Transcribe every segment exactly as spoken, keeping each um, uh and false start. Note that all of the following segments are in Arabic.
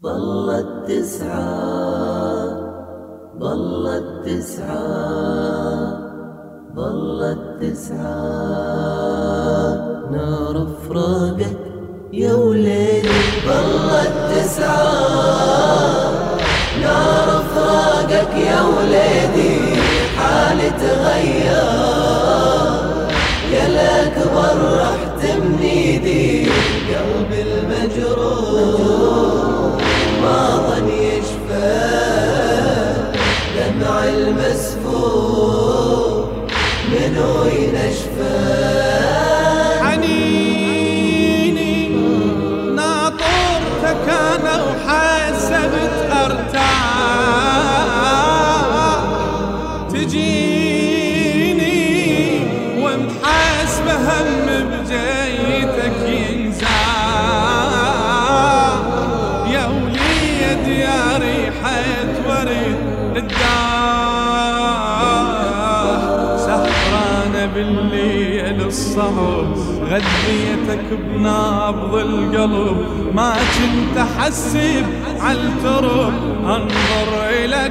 ظلت تسعى ظلت تسعى ظلت تسعى نار فراقك يا وليلي. ظلت تسعى نار فراقك يا وليدي، حالي تغير يا الأكبر رحت من ايدي. قلبي المجروح ما ظن يشفى، دمع المسفوح منو ينشفى. حنيني ناطرتك انا وحسبت ارتاح، تجيني ومحاسبه هم بجيتك ينزاح. يا وليد يا ريحة ورد الداح، سهرانة بالليل الصعب غذيتك بنبض القلب. ما كنت احسب عالترب انظر الك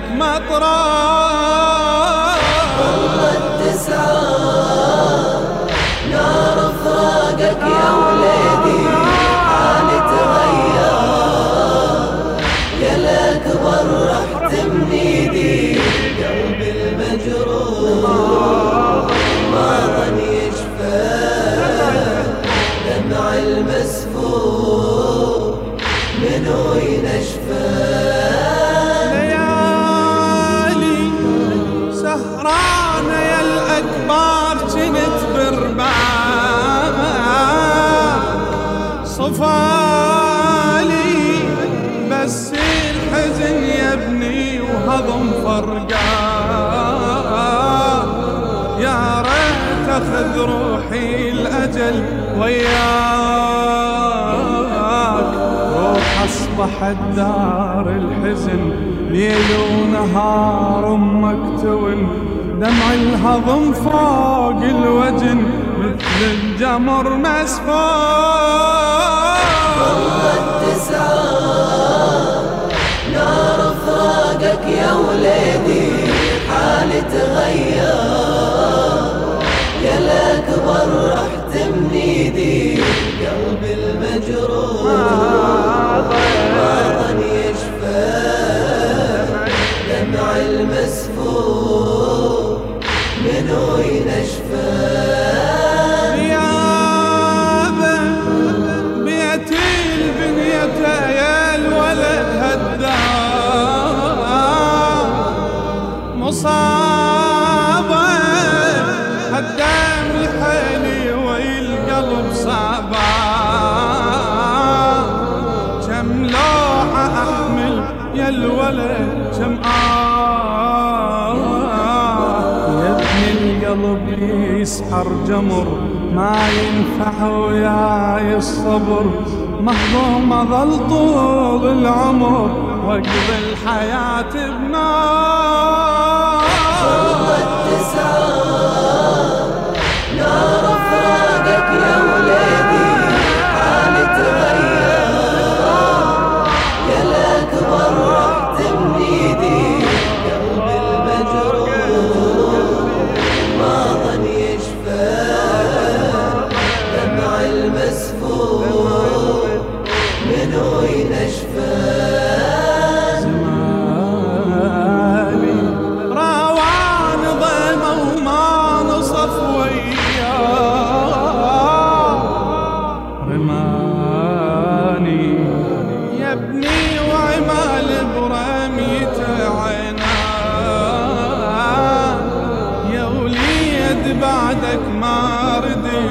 مطرح. ظلت تسعى نار فراقك يا وليدي، حالي تغير يا الأكبر رحت من ايدي. قلبي المجروح ما ظن يشفى، دمع المسفوح منو ينشفى. ليالي سهرانة يا الأكبر كنت برباح، صفالي بس الحزن يا ابني وهضم فرقاه. يا ريت اخذ روحي الأجل وياك، روح اصبحت دار الحزن ليل ونهار امك تون. دمع الهضم فوق الوجن مثل الجمر مسفوح. ظلت تسعى نار فراقك يا وليدي، حالي تغير يا الأكبر رحت من ايدي. قلبي المجروح ما ظن يشفى، دمع المسفوح منو ينشفى. يابا بيت البنية يا الولد هدام، مصابة هدام الحيلي والقلب صعبة. كم لوحة أحمل يا الولد كم آه، يا ابن القلب يسحر جمر ما ينفع وياي الصبر. مهضوم ظل طول العمر واقضي الحياة بنار. ظلت تسعى نار فراقك يا وليدي، حالي تغير يا الأكبر رحت من ايدي. قلبي المجروح ما ظن يشفى، دمع المسفوح منو ينشفى. زماني روان ضيمة وما نصف وياه، رماني يا ابني وعمال برميته عيناه. يا وليد بعدك ما ردي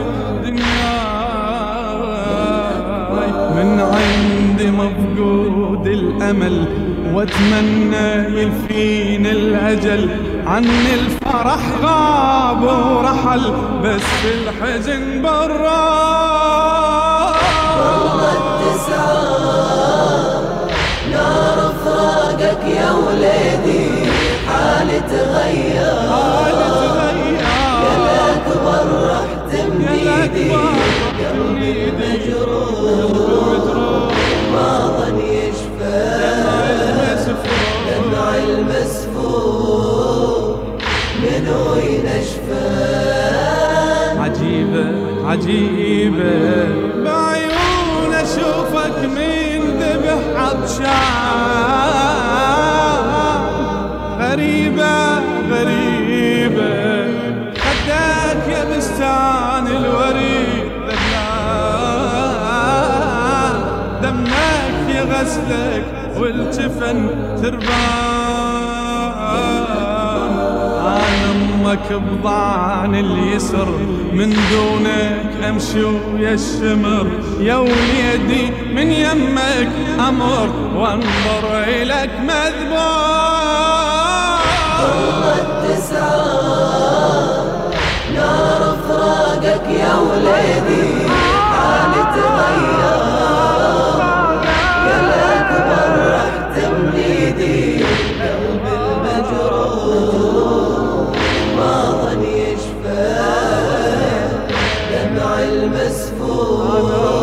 دنياي، من عندي مفقود الأمل واتمنى يلفين الأجل. عن الفرح غاب ورحل بس الحزن برا. ظلت تسعى نار فراقك يا وليدي، حالي تغير يا الأكبر رحت من ايدي. قلبي مجروح ما ظن يشفى، وشك من ذبح عطشان، غريبة غريبة خدك يا بستان الوريد، دمناك دمك يا غسلك والجفن تربان، عن امك بضعن اليسر من دونك امشي ويا الشمر، يا وليدي من يمك امر وانظر الك مذبوح. ضلت تسعى نار فراقك يا وليدي، حالي تغير يا الاكبر راح تمليدي، قلب المجروح ما ظن يشفى دمع المسفوح.